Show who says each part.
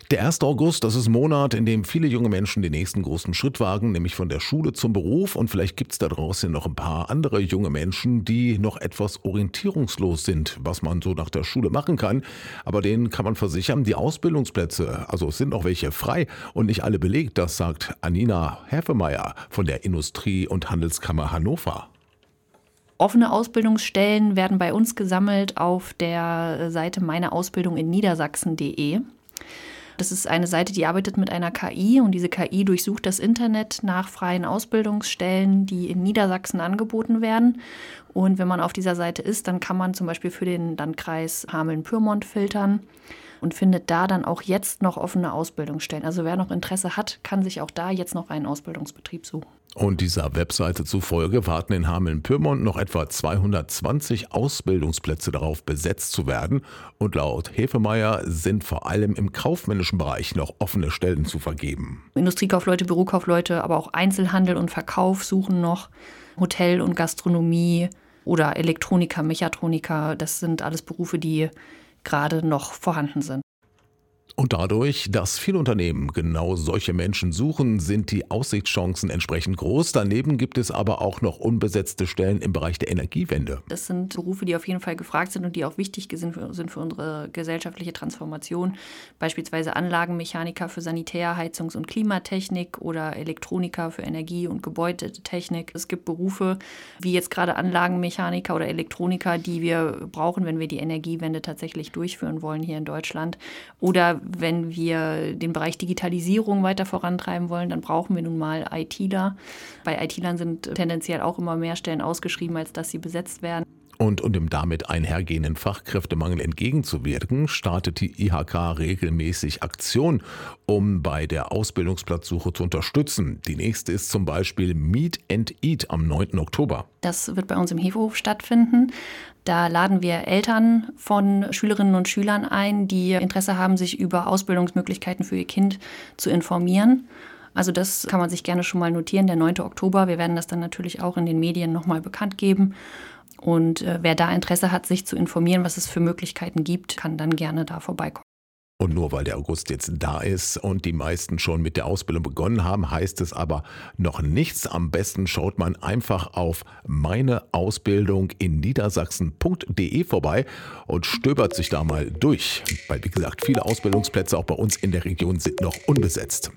Speaker 1: Der 1. August, das ist ein Monat, in dem viele junge Menschen den nächsten großen Schritt wagen, nämlich von der Schule zum Beruf. Und vielleicht gibt es da draußen noch ein paar andere junge Menschen, die noch etwas orientierungslos sind, was man so nach der Schule machen kann. Aber denen kann man versichern, die Ausbildungsplätze, also es sind noch welche frei und nicht alle belegt, das sagt Anina Häfemeyer von der Industrie- und Handelskammer Hannover.
Speaker 2: Offene Ausbildungsstellen werden bei uns gesammelt auf der Seite meineausbildunginniedersachsen.de. Das ist eine Seite, die arbeitet mit einer KI und diese KI durchsucht das Internet nach freien Ausbildungsstellen, die in Niedersachsen angeboten werden. Und wenn man auf dieser Seite ist, dann kann man zum Beispiel für den Landkreis Hameln-Pyrmont filtern und findet da dann auch jetzt noch offene Ausbildungsstellen. Also wer noch Interesse hat, kann sich auch da jetzt noch einen Ausbildungsbetrieb suchen.
Speaker 1: Und dieser Webseite zufolge warten in Hameln-Pyrmont noch etwa 220 Ausbildungsplätze darauf, besetzt zu werden. Und laut Häfemeyer sind vor allem im kaufmännischen Bereich noch offene Stellen zu vergeben.
Speaker 2: Industriekaufleute, Bürokaufleute, aber auch Einzelhandel und Verkauf suchen noch, Hotel und Gastronomie oder Elektroniker, Mechatroniker. Das sind alles Berufe, die gerade noch vorhanden sind.
Speaker 1: Und dadurch, dass viele Unternehmen genau solche Menschen suchen, sind die Aussichtschancen entsprechend groß. Daneben gibt es aber auch noch unbesetzte Stellen im Bereich der Energiewende.
Speaker 2: Das sind Berufe, die auf jeden Fall gefragt sind und die auch wichtig sind für unsere gesellschaftliche Transformation. Beispielsweise Anlagenmechaniker für Sanitär-, Heizungs- und Klimatechnik oder Elektroniker für Energie- und Gebäudetechnik. Es gibt Berufe wie jetzt gerade Anlagenmechaniker oder Elektroniker, die wir brauchen, wenn wir die Energiewende tatsächlich durchführen wollen hier in Deutschland. Oder wenn wir den Bereich Digitalisierung weiter vorantreiben wollen, dann brauchen wir nun mal ITler. Bei ITlern sind tendenziell auch immer mehr Stellen ausgeschrieben, als dass sie besetzt werden.
Speaker 1: Und um dem damit einhergehenden Fachkräftemangel entgegenzuwirken, startet die IHK regelmäßig Aktionen, um bei der Ausbildungsplatzsuche zu unterstützen. Die nächste ist zum Beispiel Meet and Eat am 9. Oktober.
Speaker 2: Das wird bei uns im Hefehof stattfinden. Da laden wir Eltern von Schülerinnen und Schülern ein, die Interesse haben, sich über Ausbildungsmöglichkeiten für ihr Kind zu informieren. Also das kann man sich gerne schon mal notieren, der 9. Oktober. Wir werden das dann natürlich auch in den Medien nochmal bekannt geben. Und wer da Interesse hat, sich zu informieren, was es für Möglichkeiten gibt, kann dann gerne da vorbeikommen.
Speaker 1: Und nur weil der August jetzt da ist und die meisten schon mit der Ausbildung begonnen haben, heißt es aber noch nichts. Am besten schaut man einfach auf meineausbildunginniedersachsen.de vorbei und stöbert sich da mal durch. Weil, wie gesagt, viele Ausbildungsplätze auch bei uns in der Region sind noch unbesetzt.